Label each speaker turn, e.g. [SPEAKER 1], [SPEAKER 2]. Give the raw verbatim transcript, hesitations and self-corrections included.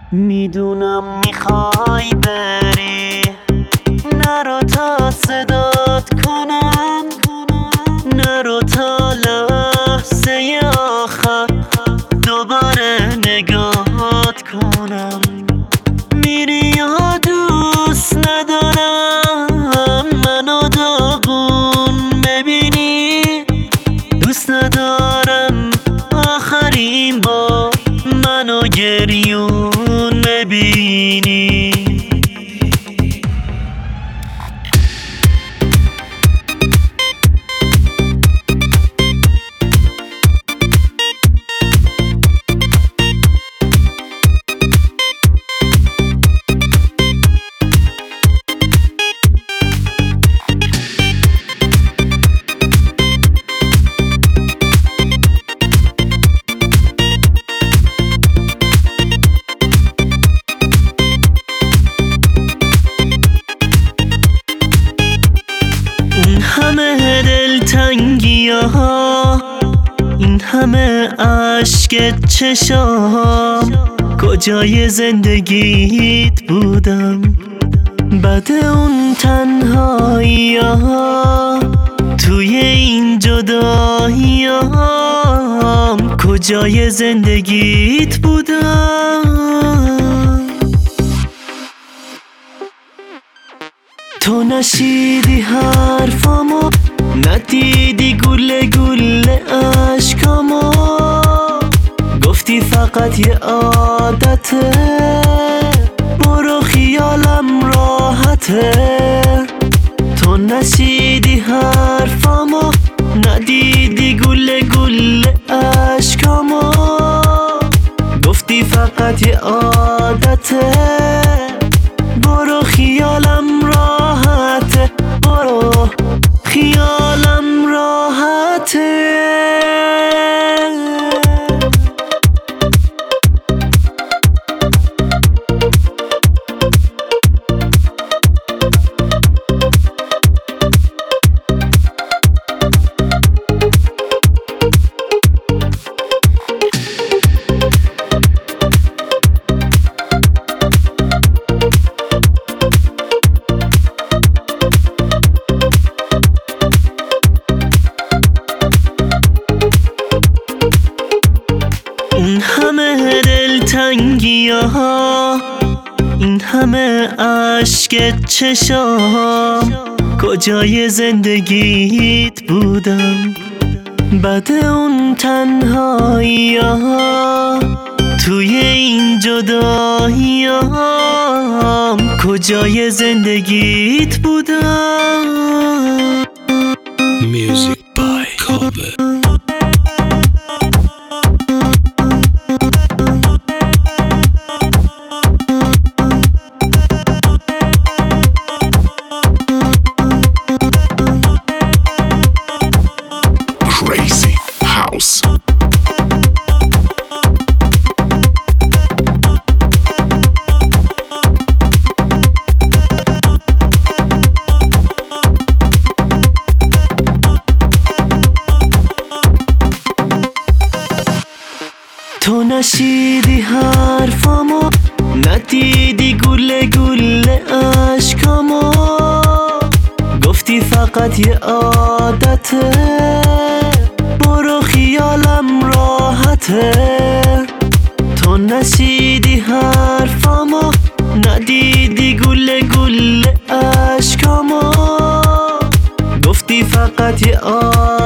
[SPEAKER 1] میدونم میخوای بری، نرو تا صدات کنم، نرو تا لحظه آخر دوباره نگاهت کنم. میری یا دوست ندارم منو داغون ببینی، دوست ندارم آخرین بار منو گریون ببینی. این همه دلتنگی ها، این همه عشق چشام، کجای زندگیت بودم بعد اون تنهایی ها؟ توی این جدایی ها کجای زندگیت بودم؟ تو نشیدی حرفامو، ندیدی گله گله عشقامو، گفتی فقط یه عادته، برو خیالم راحته. تو نشیدی حرفامو، ندیدی گله گله عشقامو، گفتی فقط یه عادته، برو خیالم راحته، برو خیالم راحته. این همه دلتنگی ها، این همه عشق چشام، کجای زندگیت بودم بعد اون تنهایی ها؟ توی این جدایی ها کجای زندگیت بودم؟
[SPEAKER 2] Music by Kobe. Crazy House.
[SPEAKER 1] تو نشیدی حرفامو، ندیدی گله گله عشقامو، گفتی فقط یه عادته، برو خیالم راحته. تو نشیدی حرفامو، ندیدی گله گله عشقامو، گفتی فقط یه عادته،